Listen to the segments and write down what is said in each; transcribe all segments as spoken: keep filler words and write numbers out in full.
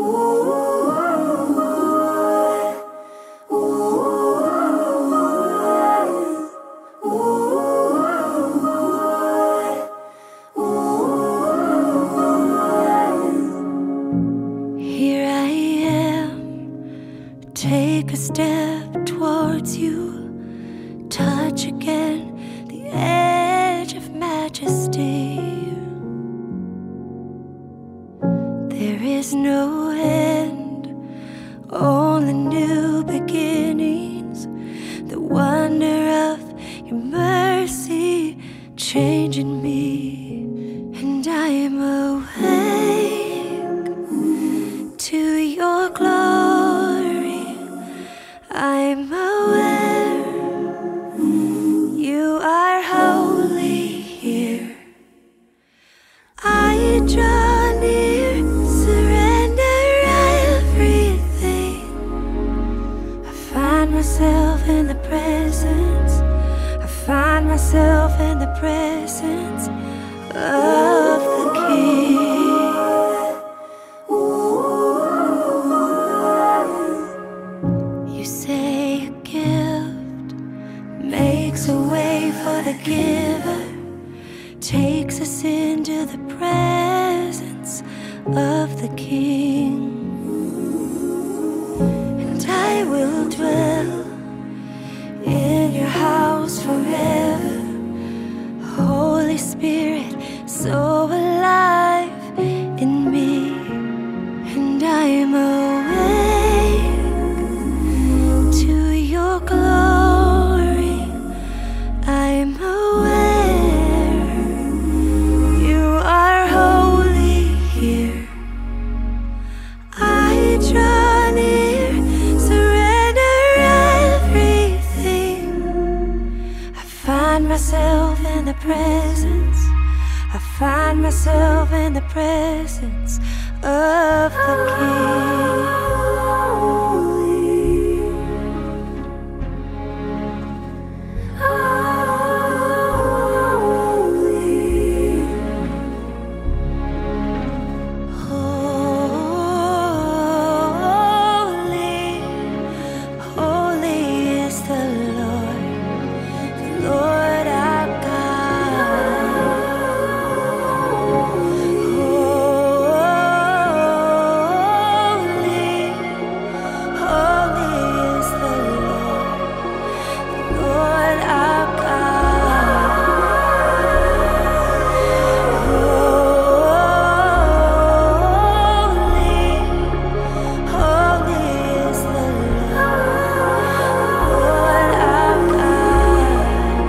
Here I am, take a step towards you, touch again the edge of majesty. There is no end, only new beginnings. The wonder of your mercy changing me, and I am awake to your glory. I'm aware you are holy here. I draw near, surrender everything. I find myself in the presence, I find myself in the presence of the King. You say a gift makes a way for the giver, takes us into the presence of the King. And I will dwell in your house forever. Holy Spirit, so alive in me, and I am awake to your glory. I am aware you are holy here. I draw near, surrender everything. I find myself in the presence, I find myself in the presence of the King. Holy, holy is the Lord, the Lord our God. Holy, holy is the Lord, the Lord our God. Holy, holy is the Lord, Lord our God.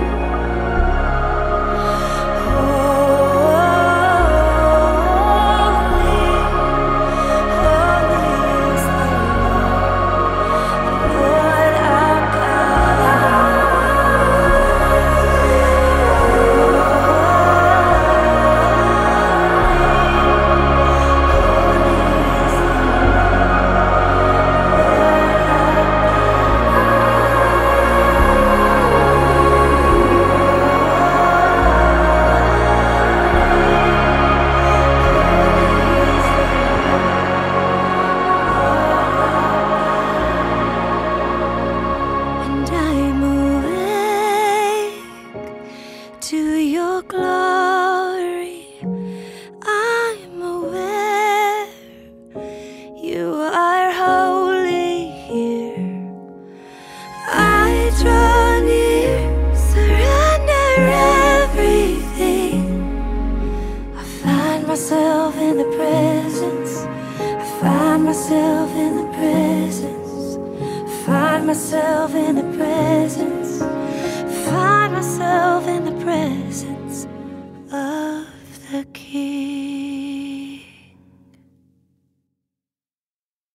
And I'm awake to your glory. I'm aware you are holy here. I draw near, surrender everything. I find myself in the presence, I find myself in the presence, I find myself in the presence, I find myself